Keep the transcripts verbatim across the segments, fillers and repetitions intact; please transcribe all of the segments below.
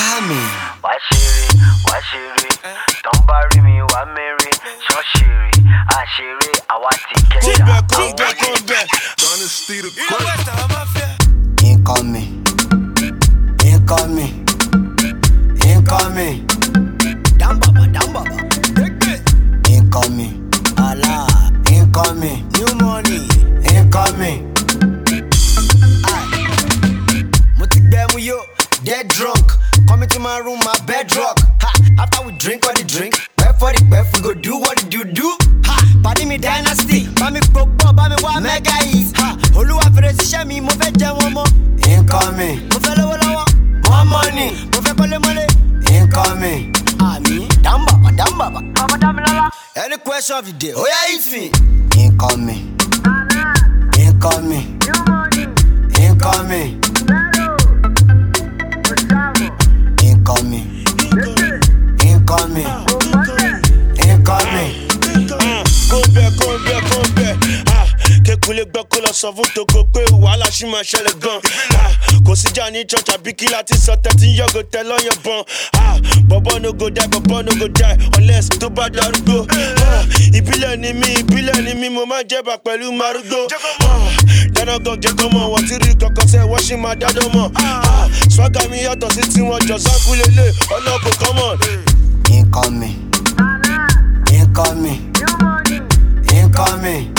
coming. Why shiri, why shiri? Don't bury me, why marry? So shiri, ah shiri, I want to get Come back, come back, come back. Honesty the great. Incoming. Incoming. Incoming. Down baba, down baba. Incoming. Allah. Incoming. New money. Incoming. Yo, dead drunk. Come into my room, my bedrock. Ha, after we drink all the drink, wait for the wait, we go do what you do. Ha, party me dynasty. Bami popo, bami wa mega is. Ha, Oluwa fere sise mi, mo fe je won mo. Incoming. Mo fe lowo lowo, more money. Mo fe kole mole. Incoming. Ami, down baba, down baba. Baba down lala. Any question of the day, oh yeah, hit me. Incoming. Incoming. New money. Incoming. Incoming. Incoming. Incoming. Come back, come back, come back. Ah, kékulé gbọ́ kó lọ sọ fún Toko pé wàhálà ṣì máa ṣẹlẹ̀ gan. Ah, kò síjà ní church àbí kí láti sọ thirteen yọ̀gò tẹ lọ́yàn bọn. Ah, bọ̀bọ̀ no go die, bọ̀bọ̀ no go die unless tó bá darúgbó. Ah, ìbílẹ̀ ni mí, ìbílẹ̀ ni mí, mo máa jẹ́bà pẹ̀lú márúgbó. Ah, dáná gan jẹ́ kọ́ mọ̀, wọ́n ti rí kankan sẹ́, wọ́n ṣì máa dádọ́ mọ̀. Ah, swagger mi yàtọ̀ sí tiwọn jọ sákú lélẹ̀, ọlọ́kọ̀ common. Incoming. Incoming. Incoming.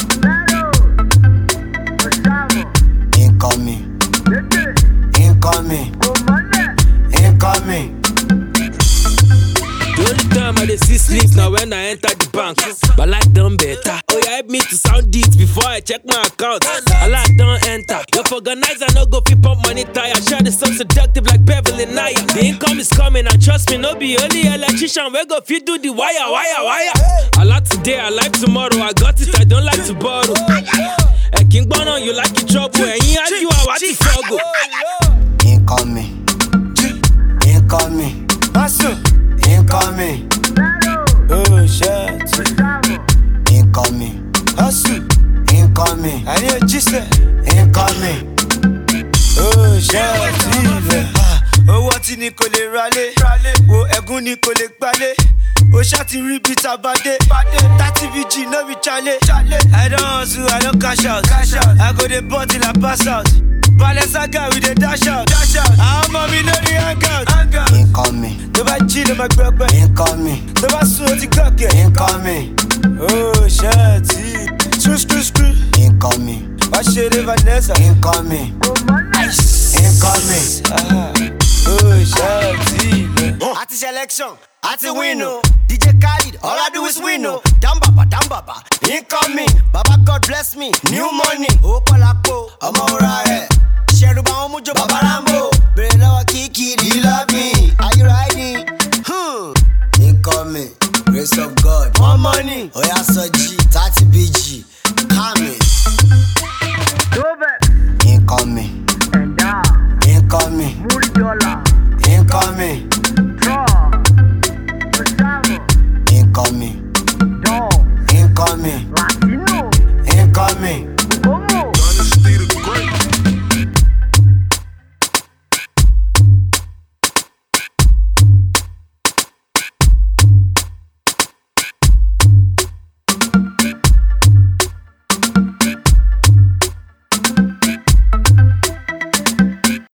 Incoming. Incoming. Incoming. The only time I dey see sleep now when I enter the bank. But like them better. Oh, you help me to sound it before I check my account. I like don't enter. You organize I no go fit pump money tire. Share the so seductive like Beverly Naya. The income is coming and trust me, no be only electrician. We go fit do the wire, wire, wire. I like today, I like tomorrow. I got it, I don't like to borrow. A king bono, you like it trouble. And you are you are what you struggle. Incoming. Incoming. Incoming. Oh shit. Incoming. Hustle. Incoming. I need a gist. Incoming. Oh shit. Owó tí ni kò lè ralé. Wo ẹ̀gún ni kò lè gbalé. O ṣá ti rí bí tabade. thirty V G no be chale. I don't hustle, I don't cash out. I go dey ball till I pass out. Balenciaga we dey dash out. Àwọn ọmọ mi lórí hangout. Incoming. Tó bá jí ló máa gbọ́ pẹ́. Incoming. Tó bá sùn ó ti gòkè. Incoming. Oh shit. Screw screw screw. Incoming. Wá ṣeré Vanessa. Incoming. Incoming. Oh shit. Àti selection, àti win o. D J Khaled, all I do is win o. Down baba, down baba. Incoming. Baba God bless me. New money. Ó pọ̀ lápò. Ọmọ òra rẹ̀. Ṣẹ̀rù bá wọn mú jọ bàbá Rambo. Bèrè lọ́wọ́ Kiki, do you love me? Are you riding? Hmm. Incoming. Grace of God. More money. Oya Soji. thirty B G. Coming. Incoming. Incoming. Incoming.